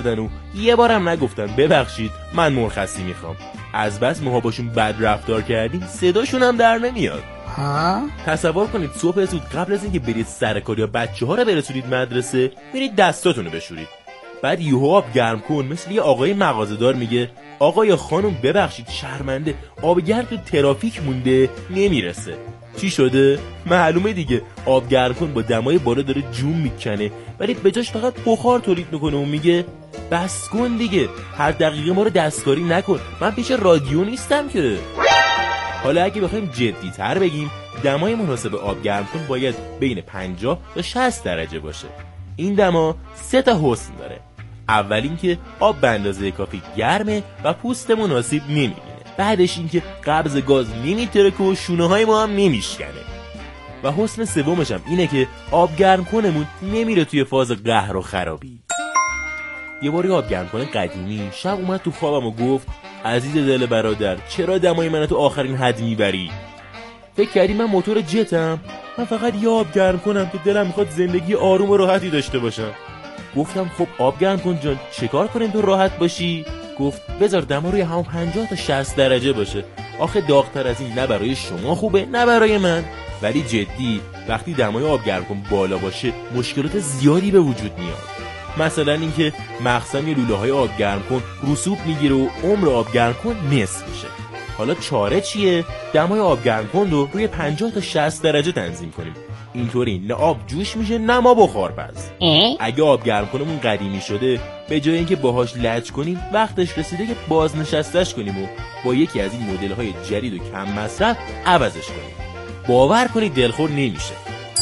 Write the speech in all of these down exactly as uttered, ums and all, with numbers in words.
و یه بارم نگفتن ببخشید من مرخصی میخوام. از بس ماها باشون بد رفتار کردیم صداشون هم در نمیاد. ها؟ تصور کنید صبح زود قبل از اینکه برید سر کار یا بچه‌ها رو برسونید مدرسه میرید دستاتون رو بشورید، بعد یهو آب گرم کن مثل یه آقای مغازه‌دار میگه آقا یا خانم ببخشید شرمنده آب گرم تو ترافیک مونده نمیرسه. چی شده؟ معلومه دیگه، آب گرم کن با دمای بالا داره جون میکنه ولی به جاش فقط بخار تولید میکنه و میگه بس کن دیگه، هر دقیقه ما رو دستکاری نکن، من پیش رادیو نیستم که. حالا اگه بخوایم جدی تر بگیم دمای مناسب آب گرم کن باید بین پنجاه تا شصت درجه باشه. این دما سه تا حسن داره. اول اینکه آب به اندازه کافی گرمه و پوست مناسب نمیبینه. بعدش اینکه قبض گاز نمیترکه و شونه های ما هم نمیشکنه. و حسن سومش هم اینه که آب گرم کنمون نمیره توی فاز قهر و خرابی. یه باری آب گرم کنه قدیمی شب اومد تو خوابم و گفت عزیز دل برادر چرا دمای منو تو آخرین حد میبری؟ فکر کردی من موتور جتم؟ من فقط یه آب گرم کنم که دلم میخواد زندگی آروم و راحتی داشته باشم. گفتم خب آب گرم کن جان چیکار کنیم تو راحت باشی؟ گفت بذار دما روی همون پنجاه تا شصت درجه باشه، آخه داغ‌تر از این نه برای شما خوبه نه برای من. ولی جدی وقتی دمای آب گرم کن بالا باشه مشکلات زیادی به وجود میاد. مثلا اینکه مخزن لوله های آب گرم کن رسوب میگیره و عمر آب گرم کن نصف میشه. حالا چاره چیه؟ دمای آب گرم کن رو روی پنجاه تا شصت درجه تنظیم کنیم. اینطوری نه آب جوش میشه نه ما بخار پز. اگه آب گرم کنمون قدیمی شده به جای اینکه باهاش لج کنیم وقتش رسیده که بازنشستش کنیم و با یکی از این مدل های جدید و کم مصرف عوضش کنیم. باور کنید دلخور نمیشه.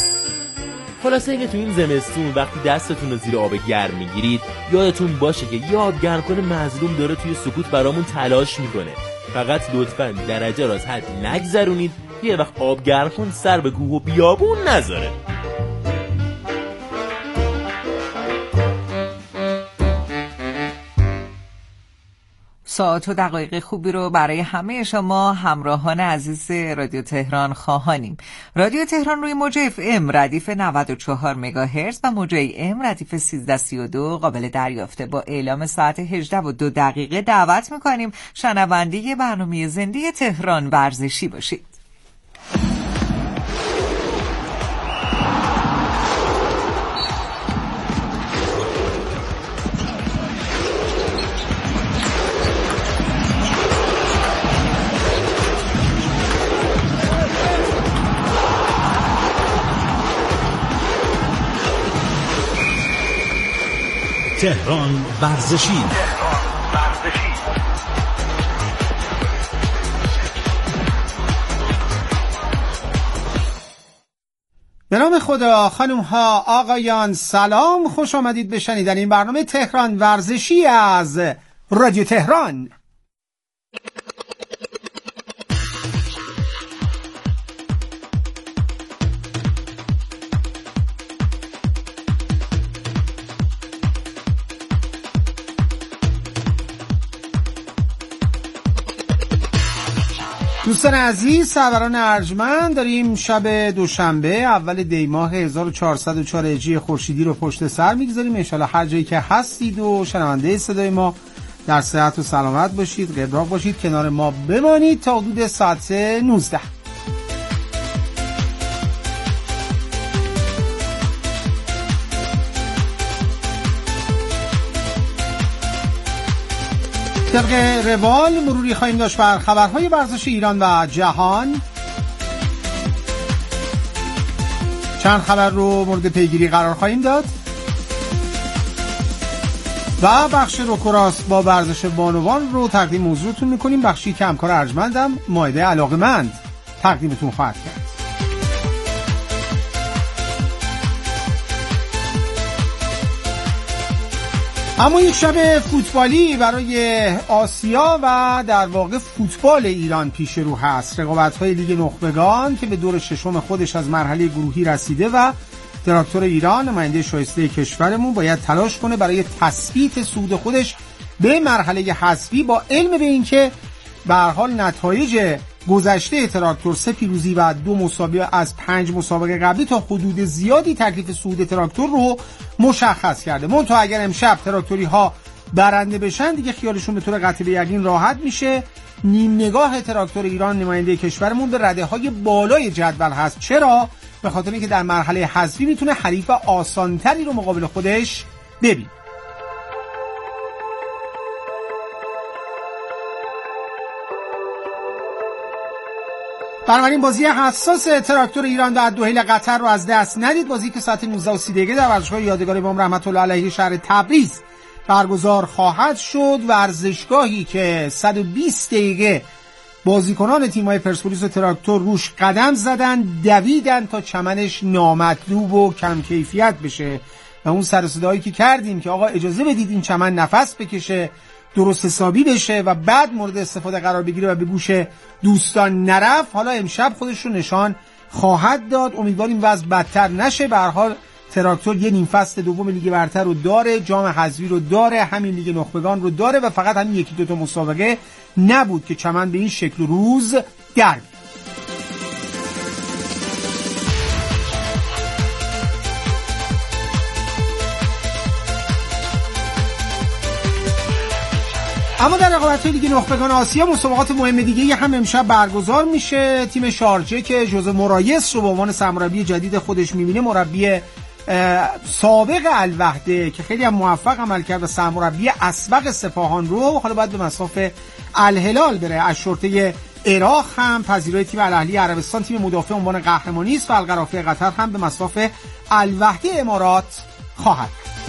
خلاصه اینکه تو این زمستون وقتی دستتون رو زیر آب گرم میگیرید یادتون باشه که یه آب گرم کنه مظلوم داره توی سکوت برامون تلاش میکنه. فقط لطفاً درجه را از حد نگذرونید، یه وقت آب گرم کن سر به کوه و بیابون نذاره. ساعت و دقایق خوبی رو برای همه شما همراهان عزیز رادیو تهران خواهانیم. رادیو تهران روی موج اف ام ردیف نود و چهار مگاهرتز و موج ای ام ردیف سیزده سی و دو قابل دریافته. با اعلام ساعت هجده و دو دقیقه دعوت میکنیم شنونده برنامه زنده تهران ورزشی باشید. تهران ورزشی. به نام خدا، خانم ها آقایان سلام، خوش آمدید به شنیدن این برنامه تهران ورزشی از رادیو تهران. دوستان عزیز، سروران ارجمند، داریم شب دوشنبه اول دی ماه هزار و چهارصد و چهار هجری خورشیدی رو پشت سر میگذاریم. انشالله هر جایی که هستید و شنونده صدای ما در صحت و سلامت باشید، قبراق باشید، کنار ما بمانید تا حدود ساعت نوزده. طبق روال مروری خواهیم داشت بر خبرهای ورزش ایران و جهان. چند خبر رو مورد پیگیری قرار خواهیم داد و بخش روکوراس با ورزش بانوان رو تقدیم حضورتون میکنیم. بخشی که همکار ارجمندم مایده علاقمند تقدیمتون خواهد کرد. اما یک شب فوتبالی برای آسیا و در واقع فوتبال ایران پیش رو هست. رقابت‌های لیگ نخبگان که به دور ششم خودش از مرحله گروهی رسیده و تراکتور ایران نماینده شایسته کشورمون باید تلاش کنه برای تثبیت صعود خودش به مرحله حذفی، با علم به اینکه به هر حال نتایج گذشته تراکتور سه پیروزی و دو مساوی از پنج مسابقه قبلی تا حدود زیادی تکلیف صعود تراکتور رو مشخص کرده. منتها اگر امشب تراکتوری ها برنده بشن دیگه خیالشون به طور قطعی به یقین راحت میشه. نیم نگاه تراکتور ایران نماینده کشورمون به رده‌های بالای جدول هست. چرا؟ به خاطر اینکه در مرحله حذفی میتونه حریف آسانتری رو مقابل خودش ببینه. بنابراین بازی حساس تراکتور ایران در دوحیل قطر رو از دست ندید. بازی که ساعت نوزده و سی دقیقه در ورزشگاه یادگار امام رحمت الله علیه شهر تبریز برگزار خواهد شد. ورزشگاهی که صد و بیست دقیقه بازیکنان تیم‌های پرسپولیس و تراکتور روش قدم زدن، دویدن تا چمنش نامطلوب و کم کیفیت بشه و اون سر و صدایی که کردیم که آقا اجازه بدید این چمن نفس بکشه، درست حسابی بشه و بعد مورد استفاده قرار بگیره و به گوش دوستان نرفت، حالا امشب خودش رو نشان خواهد داد. امیدواریم وضع بدتر نشه. به هر حال تراکتور یه نیم فصل دوم لیگ برتر رو داره، جام حذفی رو داره، همین لیگ نخبگان رو داره و فقط همین یکی دو تا مسابقه نبود که چمن به این شکل و روز در. اما در رقابت‌های لیگ نخبگان آسیا مسابقات مهم دیگه هم امشب برگزار میشه. تیم شارجه که ژوزه مورایس رو به عنوان سرمربی جدید خودش میبینه، مربی سابق الوحده که خیلی هم موفق عمل کرد و سرمربی اسبق سپاهان رو حالا باید به مصاف الهلال بره. از شرطه عراق هم پذیرای تیم الاهلی عربستان، تیم مدافع عنوان قهرمانی است و القرافه قطر هم به مصاف الوحده امارات خواهد.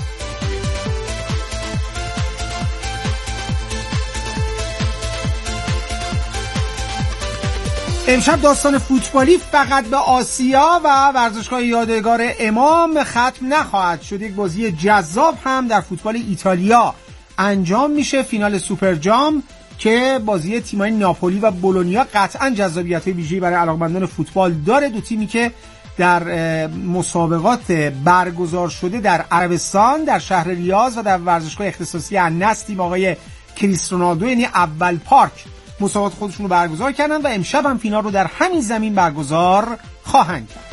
امشب داستان فوتبالی فقط به آسیا و ورزشگاه یادگار امام ختم نخواهد شد. یک بازی جذاب هم در فوتبال ایتالیا انجام میشه، فینال سوپر جام که بازی تیم‌های ناپولی و بولونیا قطعاً جذابیت ویژه‌ای برای علاقه‌مندان فوتبال داره. دو تیمی که در مسابقات برگزار شده در عربستان در شهر ریاض و در ورزشگاه اختصاصی النصر تیم آقای کریستیانو رونالدو یعنی اول پارک مسابقات خودشون رو برگزار کردن و امشب هم فینال رو در همین زمین برگزار خواهند کرد.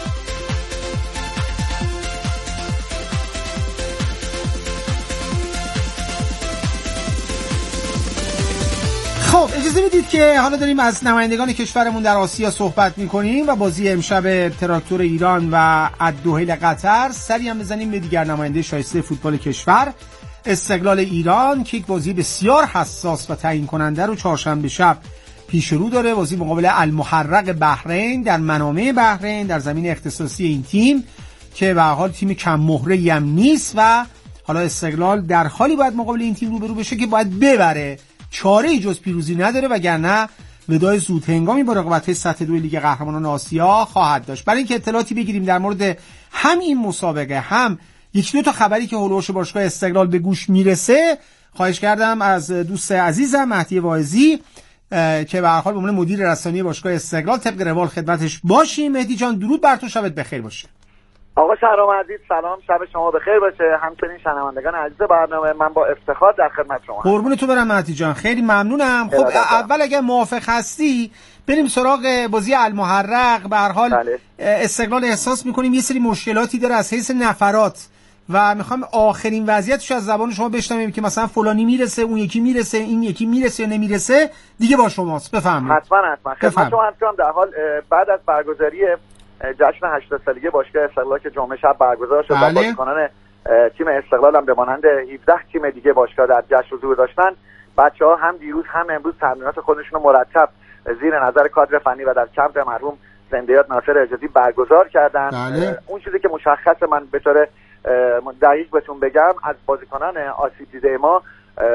خب اجازه بدید که حالا داریم از نمایندگان کشورمون در آسیا صحبت میکنیم و بازی امشب تراکتور ایران و الدوحیل قطر سری هم بزنیم به دیگر نماینده شایسته فوتبال کشور، استقلال ایران که یک بازی بسیار حساس و تعیین کننده رو چهارشنبه شب پیش رو داره. بازی مقابل المحرق بحرین در منامه بحرین در زمین اختصاصی این تیم که به هر حال تیم کم مهره‌ای هم نیست و حالا استقلال در حالی باید مقابل این تیم روبرو بشه که باید ببره، چاره‌ای جز پیروزی نداره وگرنه ودای زود هنگامی با رقابت‌های سطح دو لیگ قهرمانان آسیا خواهد داشت. برای اینکه اطلاعاتی بگیریم در مورد هم این مسابقه هم یکی دو تا خبری که هولوش باشگاه استقلال به گوش میرسه، خواهش کردم از دوست عزیزم مهدی واعظی که به هر حال به عنوان مدیر رسانه‌ای باشگاه استقلال طبق روال خدمتش باشیم. مهدی جان درود بر تو، شبت بخیر باشه. آقا شهرام عزیز سلام، شب شما بخیر باشه. همچنین شنوندگان عزیز برنامه، من با افتخار در خدمت شما. قربون تو برم مهدی جان، خیلی ممنونم. خب اول اگر موافق هستی بریم سراغ بازی المحرق. به هر حال بله. استقلال احساس می‌کنیم یه سری مشکلاتی داره از حیث نفرات و میخوام آخرین وضعیتش از زبان شما بشنویم که مثلا فلانی میرسه، اون یکی میرسه، این یکی میرسه یا نمیرسه، دیگه با شماست. بفرمایید. حتما حتما خدمت شما هستم. در حال بعد از برگزاری جشن هشتاد سالگی باشگاه استقلال که جمعه شب برگزار شد و بازیکنان تیم استقلال هم بمانند هفده تیم دیگه باشگاه در جشن حضور داشتن، بچه‌ها هم دیروز هم امروز تمرینات خودشون رو مرتب زیر نظر کادر فنی و در کمپ مرحوم زندیات ناصر اجازی برگزار کردن. بله. اون چیزی که مشخصه من به طور دقیق بهتون بگم از بازیکنان آسیب دیده ما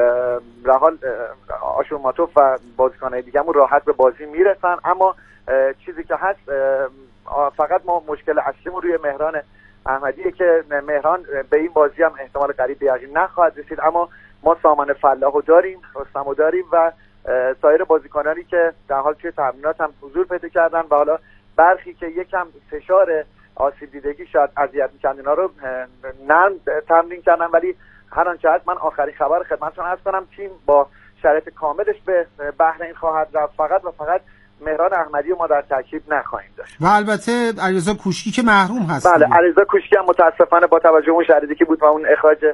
رحال آشور ماتوف و بازیکنان دیگه‌مون راحت به بازی میرسن، اما چیزی که هست فقط ما مشکل اصلیمون روی مهران احمدیه که مهران به این بازی هم احتمال قریب به یقین نخواهد رسید، اما ما سامان فلاحو داریم، رستمو داریم و سایر بازیکنانی که در حال توی تمرینات هم حضور پیدا کردن و حالا برخی که یکم فشار آسیب دیدگی شاید اذیت می‌کردن اینا رو نرم تمرین کردن، ولی هر آنچه هست من آخرین خبر خدمتتون عرض کنم تیم با شرایط کاملش به بحرین خواهد رفت، فقط و فقط مهران احمدی ما در ترکیب نخواهیم داشت. و البته علیرضا کوشکی که محروم هست. بله علیرضا کوشکی هم متاسفانه با توجه به اون شرایطی که بود و اون اخراج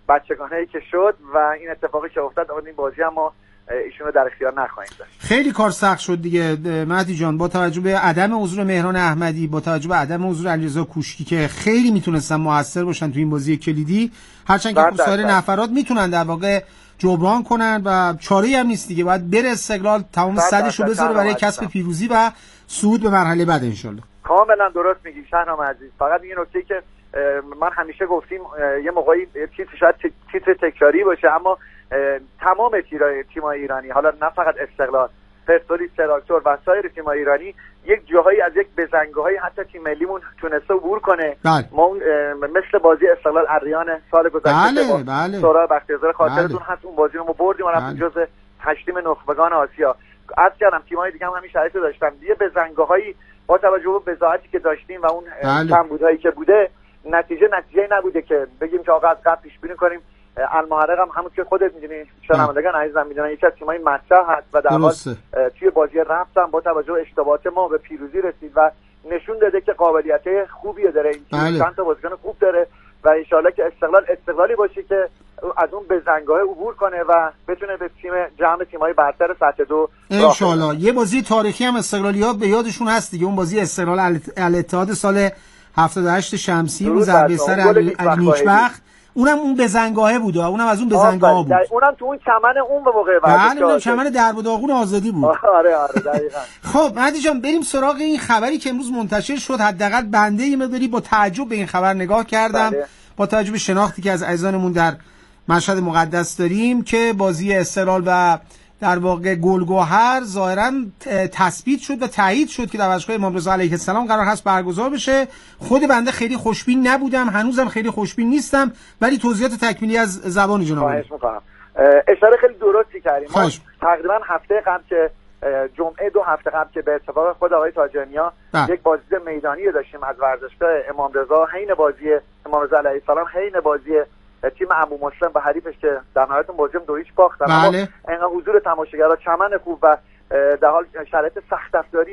بچگانه‌ای که شد و این اتفاقی که افتاد این بازی هم ما ایشونو در اختیار نخواهیم داشت. خیلی کار سخت شد دیگه مهدی جان، با توجه به عدم حضور مهران احمدی، با توجه به عدم حضور علیرضا کوشکی که خیلی میتونستن موثر باشن تو این بازی کلیدی، هرچند که سایر نفرات میتونن در واقع جبران کنن و چاره‌ای هم نیست دیگه، باید بره استقلال تمام صدشو بذاره برای کسب پیروزی و صعود به مرحله بعد ان شاءالله. کاملا درست میگی شهرام عزیز. فقط این نکته که من همیشه گفتیم یه موقعی تیتر شاید تیتر تکراری باشه، اما تمام تیم‌های ایرانی، حالا نه فقط استقلال، پرسپولیس، تراکتور و سایر تیم‌های ایرانی یک جاهایی از یک بزنگاهایی حتی تیم ملیمون تونسته عبور کنه. بله. ما اون مثل بازی استقلال اریان سال گذشته بله بله. سورا بختیاری خاطرتون هست اون بازی رو ما بردیم و رفتیم جزو هشتیم نخبگان آسیا. عرض کردم تیم‌های دیگه هم همین شرایط رو داشتن. یه بزنگاهایی با توجه به بضاعتی که داشتیم و اون بله. کمبودهایی که بوده، نتیجه نتیجه نبوده که بگیم که آقا از قبل پیش بینی کنیم. المحرق هم همون که خودت میدونی، شنوندگان عزیزم میدونن، یکی از تیم‌های مطرح هست و در حال توی بازی رفتن با توجه به اشتباهات ما به پیروزی رسید و نشون داده که قابلیت خوبی داره این تیم، چند تا بازیکن خوب داره و ان شاءالله که استقلال استقلالی باشه که از اون بزنگاه عبور کنه و بتونه به تیم جمع تیم‌های برتر سطح دو ان شاءالله. یه بازی تاریخی هم استقلالی‌ها به یادشون هست دیگه، اون بازی استقلال الاتحاد سال هفتاد و هشت شمسی، اون ضربه سر علی نیکبخت، اونم اون بزنگاهه بود، اونم از اون بزنگاه‌ها بود، اونم تو اون چمن اون به موقع ورزشگاه، بله چمن درب و داغون آزادی بود. آره آره دقیقاً. خب مهدی جان بریم سراغ این خبری که امروز منتشر شد. حداقل بنده یه مقداری با تعجب به این خبر نگاه کردم، بله. با توجه به شناختی که از عزیزانمون در مشهد مقدس داریم که بازی استقلال و در واقع گلگهر ظاهراً تثبیت شد و تایید شد که در ورزشگاه امام رضا علیه السلام قرار هست برگزار بشه. خود بنده خیلی خوشبین نبودم، هنوزم خیلی خوشبین نیستم، ولی توضیحات تکمیلی از زبان جناب خواهش می‌کنم. اشاره خیلی درستی کردیم. ما تقریبا هفته قبل که جمعه دو هفته قبل که به اتفاق خود آقای تاجرنیا یک بازی میدانی داشتیم از ورزشگاه امام رضا، حین بازی امام رضا علیه السلام، حین بازی تیم ابو مسلم به حریفش که در نهایت اون بازی هم دو هیچ باختن، بله. اما انقدر حضور تماشاگرها، چمن خوب و در حال شرایط سخت افزاری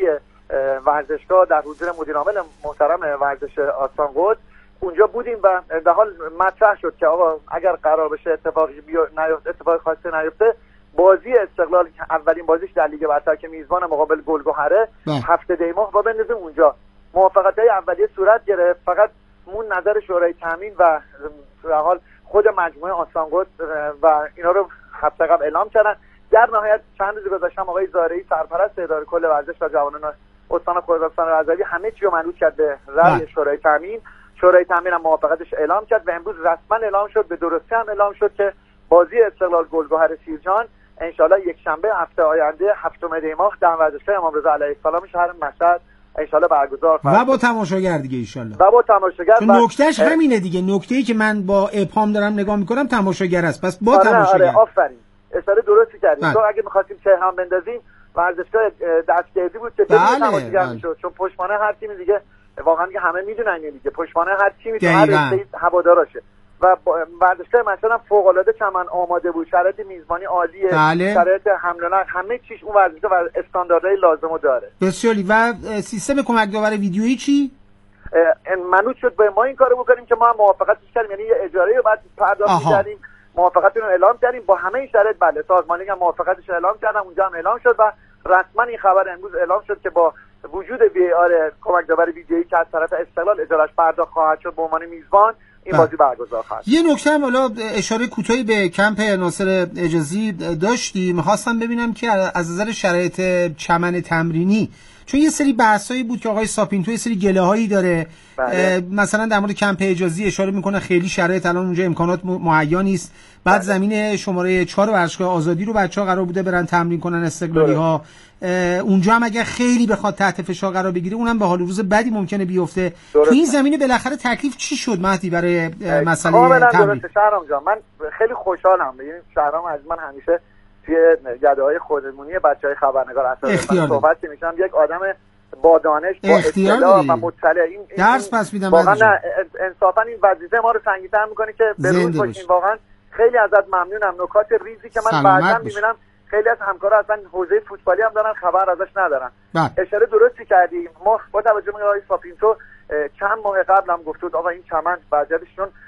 ورزشگاه در حضور مدیر عامل محترم ورزش آستان‌قدس اونجا بودیم و در حال مطرح شد که آقا اگر قرار بشه اتفاقی نیفته، اتفاق خاصی نیفته، بازی استقلال اولین بازیش در لیگ برتر که میزبان مقابل گلگهره هفته دی ماه با بندازیم اونجا. موافقت‌های اولیه صورت گرفت، فقط مون نظر شورای تامین و در حال خود مجموعه آستان‌قدس و اینا رو هفته قبل اعلام کردن. در نهایت چند روز گذشته آقای زارعی سرپرست اداره کل ورزش و جوانان استان خوزستان رضوی همه چی رو منوط کرد به رأی شورای تامین. شورای تامین هم موافقتش اعلام کرد و امروز رسما اعلام شد، به درستی هم اعلام شد که بازی استقلال گلگهر سیرجان ان شاءالله یک شنبه هفته آینده هفتم دی ماه در ورزشگاه امام رضا علیه السلام شهر مشهد ان شاءالله برگزار خواهد و با تماشاگر دیگه ان شاءالله. و با تماشاگر و نکتهش همینه دیگه، نکته‌ای که من با ابهام دارم نگاه میکنم تماشاگر است، پس با آره تماشاگر. آره آفرین، اشاره درستی کردید. تو اگه می‌خواستیم تهران بندازیم ورزشگاه دستگردی بود که بله تماشاگر میشد، چون پشتوانه هر تیم دیگه واقعا دیگه همه میدونن دیگه پشتوانه هر تیمی تو هر رشته هواداراشه و ورزشگاه مثلا فوق العاده چمن آماده بود، شرایط میزبانی عالیه، بله. شرایط حمل و نقل همه چیش اون ورزشگاه و استانداردهای لازمو داره. بسیاری. و سیستم کمک داور ویدیویی چی؟ منوط شد به ما این کارو بکنیم که ما هم موافقتش کردیم، یعنی یه اجاره رو بعد پرداخت کردیم، موافقتتون رو اعلام کردیم با همه این شرایط. بله سازمانی هم موافقتش رو اعلام کردم، اونجا هم اعلام شد و رسما این خبر امروز اعلام شد که با وجود وی آر کمک داور ویدیویی که از طرف استقلال اجارهش پرداخت خواهد شد به عنوان میزبان این بازی برگزار خواهد. یه نکته هم حالا اشاره کوتاهی به کمپ ناصر اجازی داشتیم، می‌خواستم ببینم که از نظر شرایط چمن تمرینی، چون یه سری بحثایی بود که آقای ساپینتو یه سری گله‌هایی داره، بله. مثلا در مورد کمپ اجازی اشاره میکنه خیلی شرایط الان اونجا امکانات مهیا نیست، بعد بله. زمین شماره چهار ورزشگاه آزادی رو بچه‌ها قرار بوده برن تمرین کنن استقلالی‌ها، اونجا هم اگه خیلی بخواد تحت فشار قرار بگیره اونم به حال روز بعدی ممکنه بیفته. تو این زمینه بالاخره تکلیف چی شد مهدی برای مسئله تمرین؟ شهرام جان من خیلی خوشحالم، ببین شهرام از من همیشه توی گده‌های خودمونی بچهای خبرنگار اصلا صحبت می‌کنم، یک آدم با دانش با اطلاع و مطلع، این درس پس میدم واقعا انصافا این وظیفه ما رو سنگین‌تر می‌کنه که به روز باشیم. واقعا خیلی ازت ممنونم. نکات ریزی که من بعداً می‌بینم خیلی از همکارا اصلا حوزه فوتبالی هم دارن خبر ازش ندارن. بله. اشاره درستی کردیم. ما با توجه به آقای ساپینتو چند ماه قبل هم گفت بود آقا این چمن بعدش چون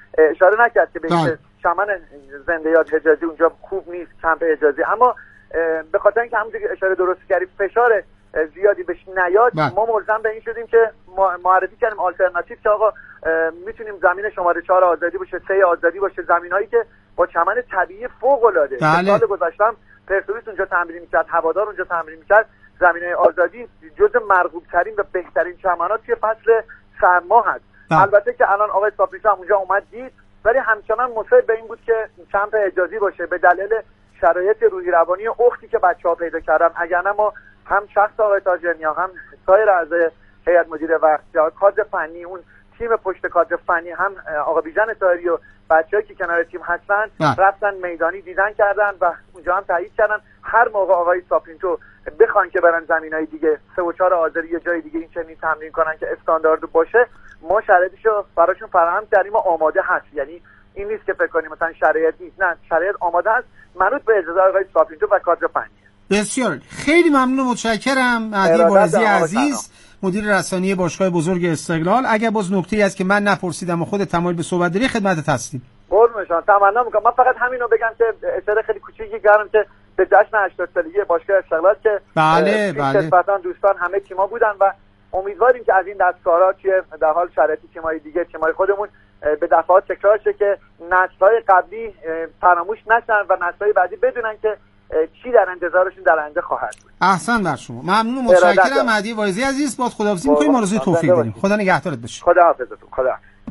اشاره نکرد که به چمن زنده یاد حجازی اونجا خوب نیست، کمپ حجازی، اما به خاطر اینکه همونجوری که اشاره درست کردید فشار زیادی بهش نیاد بله. ما ملزم به این شدیم که معرفی کردیم آلترناتیو که آقا میتونیم زمین شماره چهار آزادی باشه، سه آزادی باشه، زمینایی که با چمن طبیعی فوق العاده بله. سال گذشتم پرسپولیس اونجا تمرین میکرد، هوادار اونجا تمرین میکرد، زمینه آزادی جزء مرغوب ترین و بهترین چمنات توی فصل سرما هست بله. البته که الان آقای ساپریسا هم اونجا اومد دید، ولی همچنان مصر به این بود که کمپ حجازی باشه به دلیل شرایط روحی روانی اختی که بچه‌ها پیدا کردن. اگر نه ما هم شخص آقای تاجرنی هم سایر اعضای هیئت مدیره و کادر فنی، اون تیم پشت کادر فنی، هم آقا بیژن طاهری و بچه‌هایی که کنار تیم هستن نه. رفتن میدانی دیدن کردن و اونجا هم تایید کردن هر موقع آقای ساپینتو بخوان که برن زمینای دیگه سه و چهار آذری یه جای دیگه این چنین تمرین کنن که استاندارد باشه، ما شرایطشو براشون فراهم کردیم و آماده هست. یعنی این نیست که فکر کنیم مثلا شرایط نیست، نه شرایط آماده هست، منوط به اجازه آقای ساپینتو و کادر فنی. بسیار خیلی ممنون و متشکرم. مهدی بارزی عزیز مدیر رسانه‌ای باشگاه بزرگ استقلال. اگر باز نکته‌ای هست که من نپرسیدم و خود تمایل به صحبت داری خدمتت هستیم. قربونشان تمنا میکنم. من فقط همینو بگم که اشاره خیلی کوچیکی کردم که به جشن هشتاد سالگی باشگاه استقلال که بله بله نسبتاً دوستان همه تیم‌ها بودن و امیدواریم که از این دستکارا توی در حال شرایط تیم‌های دیگه تیم‌های خودمون به دفعات تکرار شه که نسل‌های قبلی فراموش نشن و نسل‌های بعدی بدونن که چی در انتظارشون در آینده خواهد بود. احسن بر شما. ممنون و متشکرم مهدی وایزی عزیز. باز خداحافظی می‌کنیم، آرزوی توفیق داریم. خدا نگهدارت باشه. خدا حافظتون. خدا.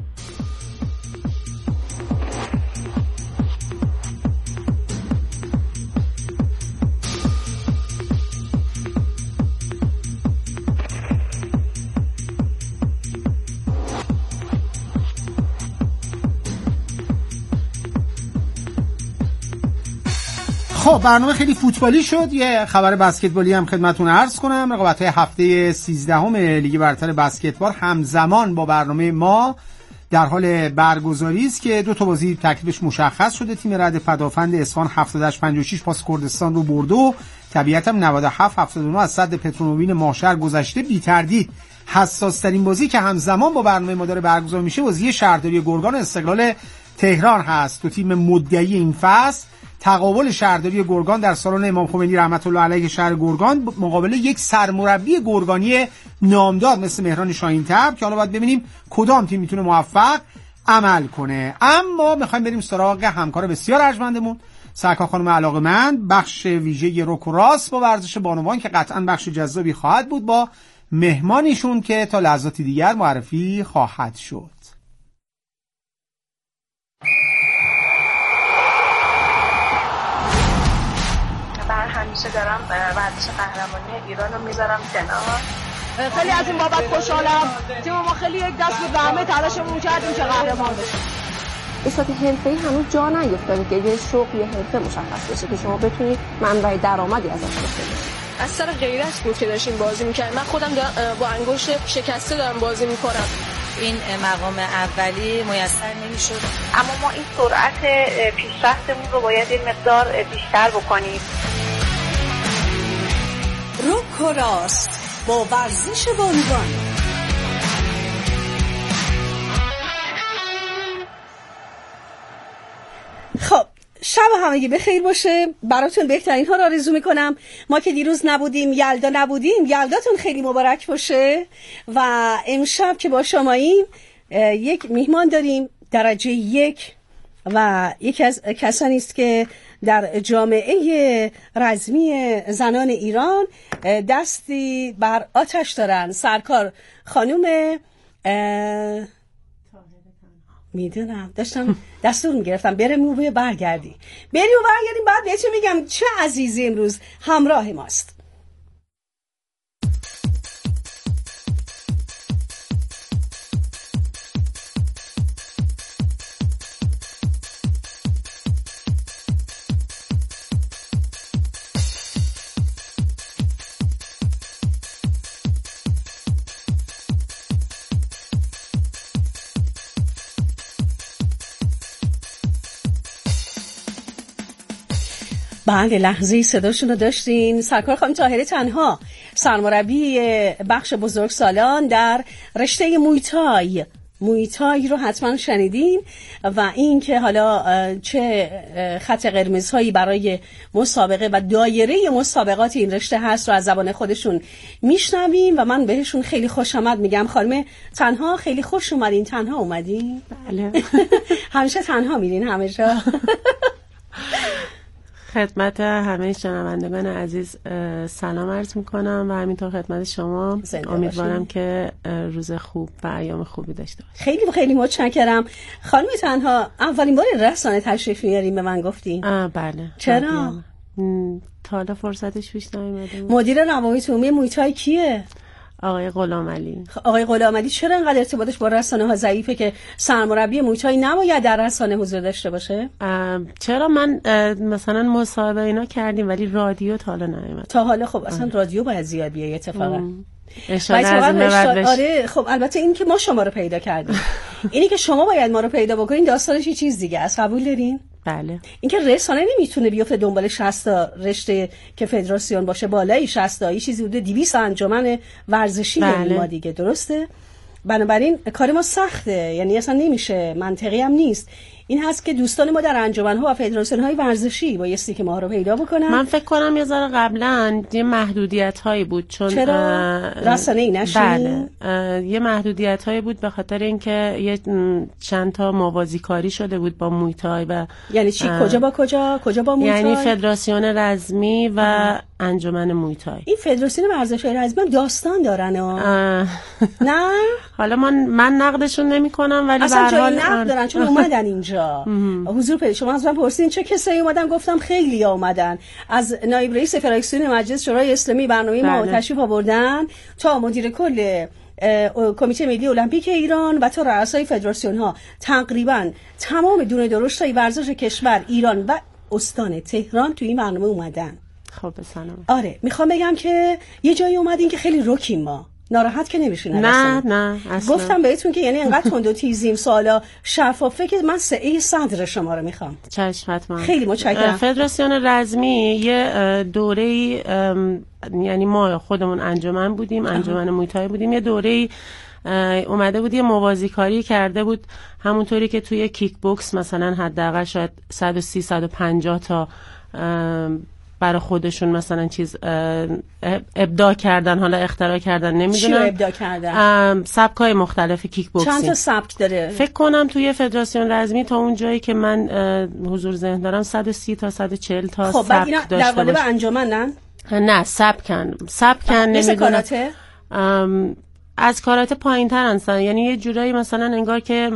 خب برنامه خیلی فوتبالی شد. یه خبر بسکتبالی هم خدمتتون عرض کنم. رقابت‌های هفته سیزدهم لیگ برتر بسکتبال همزمان با برنامه ما در حال برگزاری است که دو تا بازی تکلیفش مشخص شده. تیم رد پدافند اصفهان هفتاد و هشت پنجاه و شش پاس کردستان رو برد و طبیعتاً نود و هفت هفتاد و نه از صد پترونوین ماهشهر گذشته. بی تردید حساس ترین بازی که همزمان با برنامه ما داره برگزار میشه بازی شهرداری گرگان استقلال تهران هست. دو تیم مدعی این فصل تقابل شهرداری گرگان در سالن امام خمینی رحمت الله علیه شهر گرگان مقابل یک سرمربی گرگانی نامدار مثل مهران شاهین‌طبع که حالا باید ببینیم کدام تیم میتونه موفق عمل کنه. اما میخوایم بریم سراغ همکار بسیار ارجمندمون سرکار خانم علاقه‌مند، بخش ویژه رک و راست با ورزش بانوان که قطعاً بخش جذابی خواهد بود با مهمانیشون که تا لحظاتی دیگر معرفی خواهد شد. همیشه دارم ورزش قهرمانی ایران رو میذارم کنار. خیلی از این بابت خوشحالم. تیم ما خیلی یک دست به همه تلاشمون کردیم که قهرمان بشیم. اصلاح حرفه‌ای هنوز جا نیفتاده که یه شغل یه حرفه مشخص بشه که شما بتونید منبع درآمدی ازش داشته باشید. از سر غیرت بود که داشتیم بازی می‌کردیم. من خودم با انگشت شکسته دارم بازی می‌کنم. این مقام اولی میسر نمی‌شد. اما ما این سرعت پیشرفتمون رو باید یه مقدار بیشتر بکنیم. رک و راست با ورزش بانوان. خب شب همگی بخیر باشه. براتون بهترین ها رو آرزو میکنم. ما که دیروز نبودیم یلدا نبودیم، یلداتون خیلی مبارک باشه. و امشب که با شماییم یک میهمان داریم درجه یک و یکی از کسانی است که در جامعه رزمی زنان ایران دستی بر آتش دارن. سرکار خانوم میدونم داشتم دستور میگرفتم بریم و برگردی بریم و برگردیم بعد بهتون میگم چه عزیزی امروز همراه ماست. بله لحظه صداشون رو داشتین. سرکار خانم طاهره تنها سرمربی بخش بزرگسالان در رشته موی تای مویتای رو حتما شنیدین و این که حالا چه خط قرمزهایی برای مسابقه و دایره مسابقات این رشته هست رو از زبان خودشون میشنویم و من بهشون خیلی خوش آمد میگم. خانم تنها خیلی خوش اومدین. تنها اومدین؟ بله. همیشه تنها میرین همه جا؟ خدمت همه شنوندگان عزیز سلام عرض میکنم و همینطور خدمت شما. امیدوارم که روز خوب و ایام خوبی داشته باشید. خیلی خیلی متشکرم. خانم تنها اولین بار رسانه تشریف میاریم به من گفتین؟ آه بله. چرا؟ تا حالا فرصتش پیش نیومده. مدیر روابط عمومی مویتای کیه؟ آقای غلامعلی. آقای غلامعلی چرا انقدر ارتباطش با رسانه ها ضعیفه که سرمربی مویتای نباید در رسانه حضور داشته باشه؟ چرا من مثلا مصاحبه اینا کردیم ولی رادیو تا حالا نیومد. تا حالا خب اصلا رادیو باید زیاد بیاد اتفاقا. اشاره آره خب البته این که ما شما رو پیدا کردیم اینی که شما باید ما رو پیدا بکنین داستانش یه چیز دیگه است. قبول دارین؟ بله. اینکه رسانه نمیتونه بیفته دنبال شصت تا رشته که فدراسیون باشه بالای شصت تا چیزی بوده دویست انجمن ورزشی. بله. ما دیگه درسته. بنابراین کار ما سخته، یعنی اصلا نمیشه، منطقی هم نیست. این هست که دوستان ما در انجمن‌ها و فدراسیون‌های ورزشی بایستی که ما رو پیدا بکنن. من فکر کنم یه ذره قبلا یه محدودیت‌هایی بود چون چرا رسانه‌ای نشین؟ بله. یه محدودیت‌هایی بود به خاطر اینکه یه چند تا موازیکاری شده بود با مویتای و یعنی چی کجا با کجا کجا با مویتای؟ یعنی فدراسیون رزمی و آه. انجمن مویتای. این فدراسیون ورزش‌های رزمی داستان دارن ها. نه حالا من من نقدشون نمی‌کنم ولی به هر حال نقد دارن چون اومدن اینجا. حضور پیدا. شما از من پرسیدین چه کسایی اومدن، گفتم خیلی ها اومدن. از نایب رئیس فراکسیون مجلس شورای اسلامی برنامه ما بله. تشریف آوردن تا مدیر کل کمیته ملی المپیک ایران و تا رؤسای فدراسیون ها. تقریبا تمام دونه درشتای ورزش کشور ایران و استان تهران تو این برنامه اومدن. خب بسلام. آره میخوام بگم که یه جایی اومدین که خیلی رکیم ما. ناراحت که نمیشین. نه نه اصلا. گفتم بهتون که یعنی انقدر تند و تیزیم سوالا شفافه که من سعی صدر شما رو میخوام. چشم حتما. خیلی متشکرم. فدراسیون رزمی یه دوره‌ای یعنی ما خودمون انجمن بودیم، انجمن مویتای بودیم، یه دوره‌ای اومده بود یه موازیکاری کرده بود همونطوری که توی کیک بوکس مثلا حداقل شاید صد و سی صد و پنجاه تا برای خودشون مثلا چیز ابداع کردن، حالا اختراع کردن، نمیدونم چی رو ابداع کردن؟ سبکای مختلف کیک بوکسینگ. چند تا سبک داره؟ فکر کنم توی فدراسیون رزمی تا اون جایی که من حضور ذهن دارم صد و سی تا صد و چهل تا خب سبک اینا داشته در قالب انجمنن؟ نه سبکن سبکن نمیدونم. کاراته؟ از کاراته پایین تر هستن، یعنی یه جورایی مثلا انگار که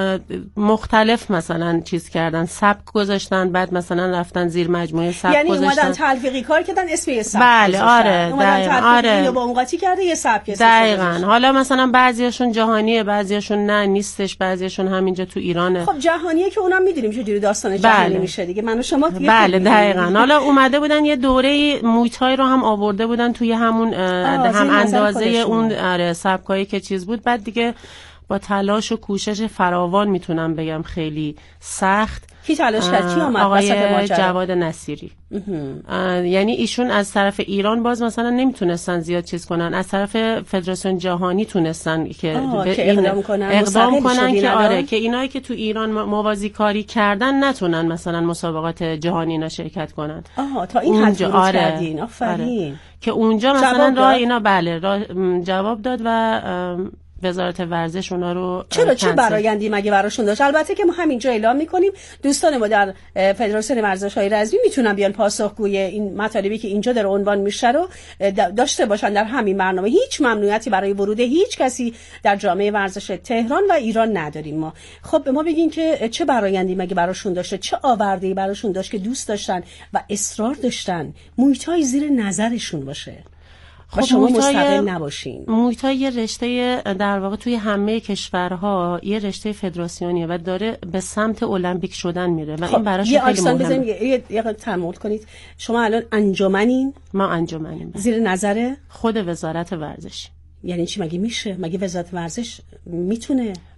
مختلف مثلا چیز کردن، سبک گذاشتن، بعد مثلا رفتن زیر مجموعه سبک یعنی گذاشتن، یعنی اومدن تلفیقی کار کردن اسم یه سبک بله گذاشتن. آره دقیقاً آره با اونقاطی کرده یه سبک دقیقاً. حالا مثلا بعضیاشون جهانیه، بعضیاشون نه نیستش، بعضیاشون همینجا تو ایرانه. خب جهانیه که اونم میدونیم چجوری داستان جهانی بله. میشه دیگه. من و شما بله دقیقاً. حالا اومده بودن یه دوره مویتای رو هم آورده بودن توی همون هم اندازه اون آره سبکایی که چیز بود. بعد دیگه با تلاش و کوشش فراوان میتونم بگم خیلی سخت. کی تلاش کرد؟ کی اومد وسط ماجرا؟ جواد نصیری. یعنی ایشون از طرف ایران باز مثلا نمیتونستن زیاد چیز کنن، از طرف فدراسیون جهانی تونستن که, که اقدام کنن, اقدام کنن که آره که اینایی که تو ایران موازی کاری کردن نتونن مثلا مسابقات جهانی اینا شرکت کنن. آها تا این حد آره کردین. آفرین. آره. که اونجا مثلا راه اینا بله راه جواب داد و وزارت ورزش اونا رو چرا چه برآیندی مگه براشون داشت؟ البته که ما همینجا اعلام میکنیم دوستان ما در فدراسیون ورزش‌های رزمی میتونن بیان پاسخگوی این مطالبی که اینجا در عنوان میشه رو داشته باشن در همین برنامه. هیچ ممنوعیتی برای ورود هیچ کسی در جامعه ورزش تهران و ایران نداریم ما. خب به ما بگین که چه برآیندی مگه براشون داشته، چه آورده‌ای براشون داشت که دوست داشتن و اصرار داشتن محیطای زیر نظرشون باشه. خب شما مستقل نباشین. مویتای یه رشته در واقع توی همه کشورها یه رشته فدراسیونیه و داره به سمت المپیک شدن میره و خب این براش خیلی مهمه. یه یه تمام کنید. شما الان انجمنین؟ ما انجمنیم. زیر نظر خود وزارت ورزش. یعنی چی؟ مگه میشه؟ مگه وزارت ورزش میتونه؟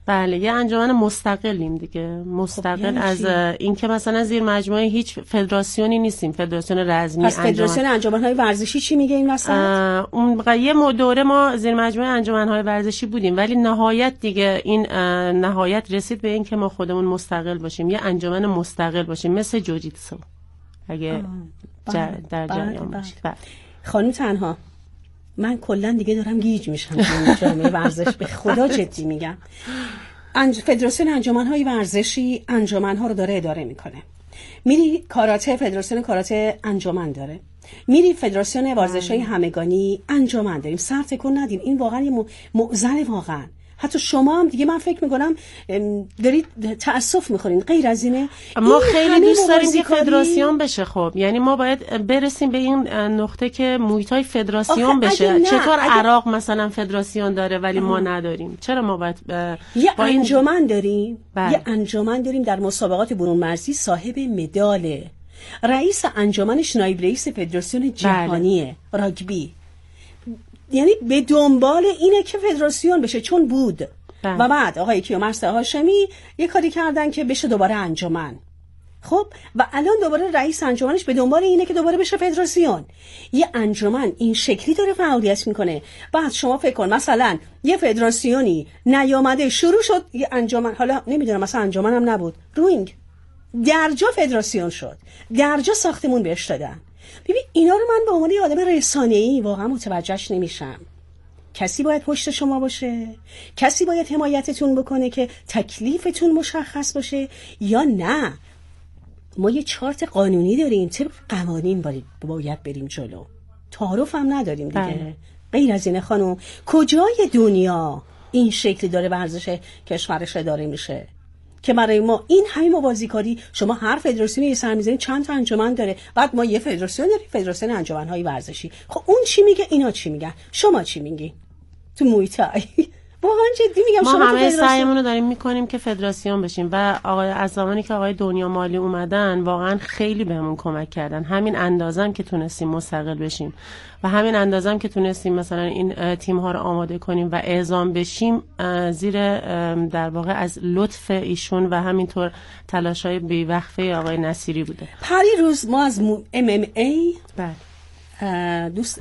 بله، یه انجمن مستقلیم دیگه، مستقل از این که مثلا زیر مجموعه هیچ فدراسیونی نیستیم، فدراسیون رسمی. پس فدراسیون انجمن‌های ورزشی چی میگه این وسط؟ اون یه دوره ما زیر مجموعه انجمن‌های ورزشی بودیم، ولی نهایت دیگه این نهایت رسید به این که ما خودمون مستقل باشیم، یه انجمن مستقل باشیم مثل جوجیتسو اگه جر در جریان باشید. خانم تنها، من کلا دیگه دارم گیج میشم تو جامعه ورزش، به خدا جدی میگم. انج... فدراسیون انجمن‌های ورزشی انجمن‌ها رو داره اداره میکنه. میری کاراته، فدراسیون کاراته انجمن داره. میری فدراسیون ورزش‌های همگانی انجمن داریم. سر تکون ندین، این واقعا یه معضل واقعا. حتی شما هم دیگه من فکر میکنم دارید تأسف میخورین. غیر از اینه ما خیلی دوست داریم که فدراسیون بشه. خب یعنی ما باید برسیم به این نقطه که مویتای فدراسیون بشه. چطور اگه... عراق مثلا فدراسیون داره ولی آه. ما نداریم؟ چرا ما باید یه با انجمن این... داریم بله. یه انجمن داریم در مسابقات برون مرزی صاحب مداله. رئیس انجمنش نایب رئیس فدراسیون جهانی بله. راگبی. یعنی به دنبال اینه که فدراسیون بشه، چون بود بله. و بعد آقای کیومرث هاشمی یه کاری کردن که بشه دوباره انجمن. خب و الان دوباره رئیس انجمنش به دنبال اینه که دوباره بشه فدراسیون. یه انجمن این شکلی داره فعالیت میکنه. بعد شما فکر کن مثلا یه فدراسیونی نیامده شروع شد یه انجمن، حالا نمیدونم مثلا انجمن هم نبود، روینگ درجا فدراسیون شد، درجا ساختمون بهش دادن. ببین اینا رو من به عنوان یه آدم رسانه‌ای واقعا متوجهش نمیشم. کسی باید پشت شما باشه؟ کسی باید حمایتتون بکنه که تکلیفتون مشخص باشه یا نه؟ ما یه چارت قانونی داریم، طبق قوانین باید بریم جلو. تعارف هم نداریم دیگه. بله. غیر از اینه خانم، کجای دنیا این شکلی داره ورزش کشورش اداره میشه که برای ما این همین موازیکاری؟ شما هر فدراسیونی سر می‌زنید چند تا انجمن داره، بعد ما یه فدراسیون داریم، فدراسیون انجمن‌های ورزشی. خب اون چی میگه، اینا چی میگن، شما چی میگی تو مویتای؟ واقعا جدی میگم ما شما همه سعیمون رو داریم میکنیم که فدراسیون بشیم و آقای از زمانی که آقای دنیا مالی اومدن واقعا خیلی بهمون کمک کردن. همین اندازم که تونستیم مستقل بشیم و همین اندازم که تونستیم مثلا این تیم ها رو آماده کنیم و اعزام بشیم زیر در واقع از لطف ایشون و همینطور تلاش‌های بی‌وقفه آقای نصیری بوده. پری روز ما از ام ام ای بله دوست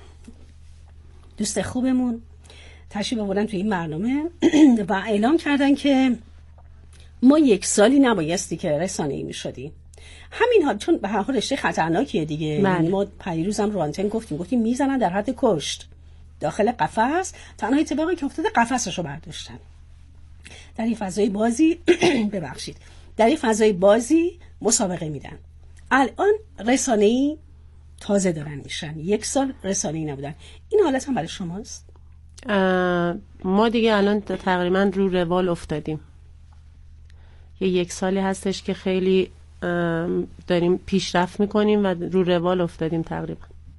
دوست خوبمون تشریف آوردن توی این برنامه و اعلام کردن که ما یک سالی نبایستی که رسانه‌ای می‌شدیم. همین ها، چون به هر حال رشته خطرناکیه دیگه. یعنی ما پریروز هم رو آنتن گفتیم گفتیم میزنن در حد کشت داخل قفس. تنها اتفاقی که افتاده قفسشو برداشتن. در این فضای بازی ببخشید در این فضای بازی مسابقه میدن. الان رسانه‌ای تازه دارن میشن، یک سال رسانه‌ای نبودن. این حالت هم برای شماست؟ ما دیگه الان تقریبا رو روال افتادیم. یه یک سالی هستش که خیلی داریم پیشرفت میکنیم و رو روال افتادیم تقریبا.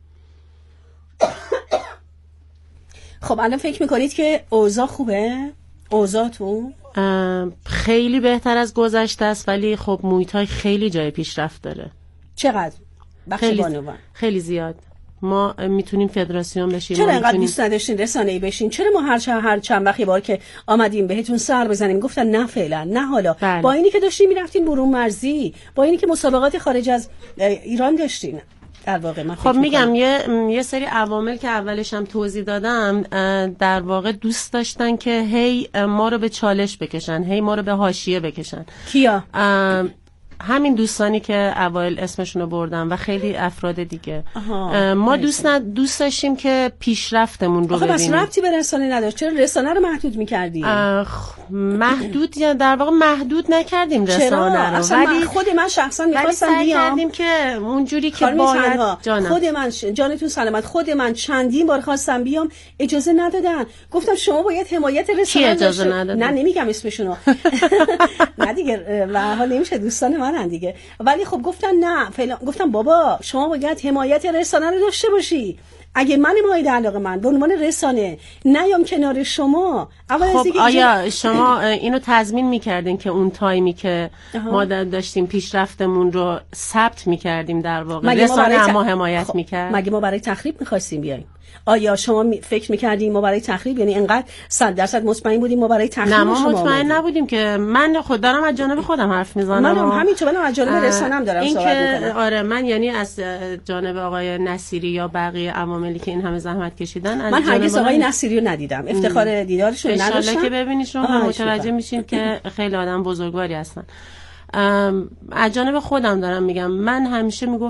خب الان فکر میکنید که اوضاع خوبه؟ اوضاعتون؟ خیلی بهتر از گذشته است، ولی خب محیط‌های خیلی جای پیشرفت داره. چقدر؟ خیلی, خیلی زیاد. ما میتونیم فدراسیون بشیم. چرا انقدر دوست نداشتین رسانه‌ای بشین؟ چرا ما هر چند هر چند وقت یه بار که آمدیم بهتون سر بزنیم گفتن نه فعلا، نه حالا. بله. با اینی که داشتین میرفتین برون مرزی، با اینی که مسابقات خارج از ایران داشتین، در واقع من خب میگم یه یه سری عوامل که اولش هم توضیح دادم در واقع دوست داشتن که هی ما رو به چالش بکشن، هی ما رو به حاشیه بکشن. کیا؟ همین دوستانی که اوایل اسمشون رو بردم و خیلی افراد دیگه. ما دوست ن... دوست داشتیم که پیشرفتمون رو ببینیم. آخه بس ربطی به رسانه نداشت. چرا رسانه رو محدود می‌کردیم؟ محدود یا در واقع محدود نکردیم رسانه رو. اصلا ولی خود من شخصا می‌خواستم بیام کردیم که اونجوری که باید جانم. خود من جانتون سلامت، خود من چندین بار خواستم بیام، اجازه ندادن. گفتم شما باید حمایت رسانه اجازه ندادن. نه نمیگم اسمشونو. نه دیگه و حال نمیشه دوستان من دیگه. ولی خب گفتن نه فعلا. گفتم بابا شما باید حمایت رسانه رو داشته باشی. اگه من مورد علاقه من به عنوان رسانه نیام کنار شما، اول خب از اینکه آیا شما اینو تضمین میکردین که اون تایمی که آها. ما داشتیم پیشرفتمون رو ثبت میکردیم در واقع رسانه ت... اما حمایت خب. میکرد؟ مگه ما برای تخریب میخواستیم بیایم؟ آیا شما فکر میکردیم ما برای تخریب، یعنی انقدر صد درصد مطمئن بودیم ما برای تخریب؟ نه ما مطمئن نبودیم که من خود دارم از جانب خودم حرف میزنم. منم همینطور، منم از جانب رسانه‌ام دارم صحبت میکنم. آره من یعنی از جانب آقای نصیری یا بقیه عواملی که این همه زحمت کشیدن، از من هرگز آقای نصیری رو ندیدم، افتخار دیدارشون نداشتم. ان شاءالله که ببینید شما متوجه میشین که خیلی آدم بزرگواری هستن. از جانب خودم دارم میگم، من همیشه میگفتم